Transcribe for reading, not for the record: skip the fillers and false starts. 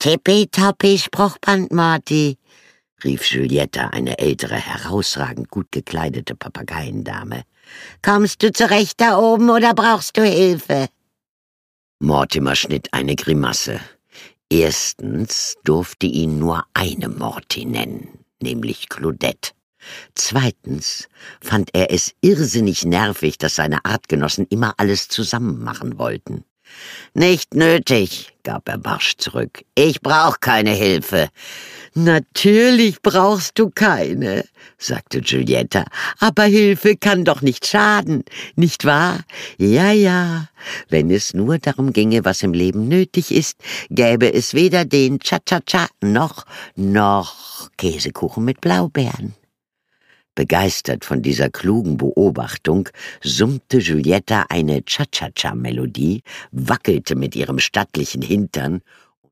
Tippitoppi, Spruchband, Morty, rief Giulietta, eine ältere, herausragend gut gekleidete Papageiendame. Kommst du zurecht da oben oder brauchst du Hilfe? Mortimer schnitt eine Grimasse. Erstens durfte ihn nur eine Morty nennen, nämlich Claudette. Zweitens fand er es irrsinnig nervig, dass seine Artgenossen immer alles zusammen machen wollten. »Nicht nötig«, gab er barsch zurück. »Ich brauch keine Hilfe.« »Natürlich brauchst du keine«, sagte Giulietta. »Aber Hilfe kann doch nicht schaden, nicht wahr? Ja, wenn es nur darum ginge, was im Leben nötig ist, gäbe es weder den Cha-Cha-Cha noch Käsekuchen mit Blaubeeren.« Begeistert von dieser klugen Beobachtung summte Giulietta eine Cha-Cha-Cha-Melodie, wackelte mit ihrem stattlichen Hintern